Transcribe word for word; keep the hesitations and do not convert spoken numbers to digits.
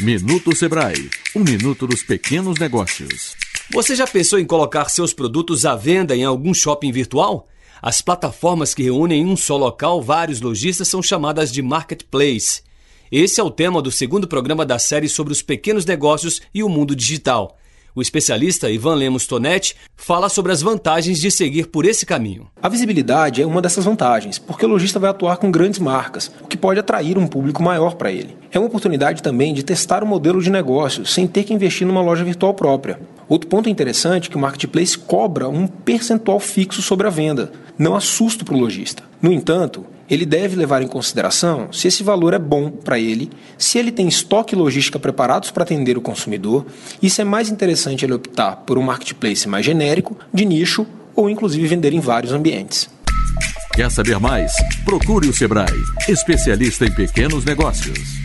Minuto Sebrae, um minuto dos pequenos negócios. Você já pensou em colocar seus produtos à venda em algum shopping virtual? As plataformas que reúnem em um só local vários lojistas são chamadas de marketplace. Esse é o tema do segundo programa da série sobre os pequenos negócios e o mundo digital. O especialista Ivan Lemos Tonetti fala sobre as vantagens de seguir por esse caminho. A visibilidade é uma dessas vantagens, porque o lojista vai atuar com grandes marcas, o que pode atrair um público maior para ele. É uma oportunidade também de testar o modelo de negócio, sem ter que investir numa loja virtual própria. Outro ponto interessante é que o Marketplace cobra um percentual fixo sobre a venda, não assusta para o lojista. No entanto, ele deve levar em consideração se esse valor é bom para ele, se ele tem estoque e logística preparados para atender o consumidor, e se é mais interessante ele optar por um marketplace mais genérico, de nicho, ou inclusive vender em vários ambientes. Quer saber mais? Procure o Sebrae, especialista em pequenos negócios.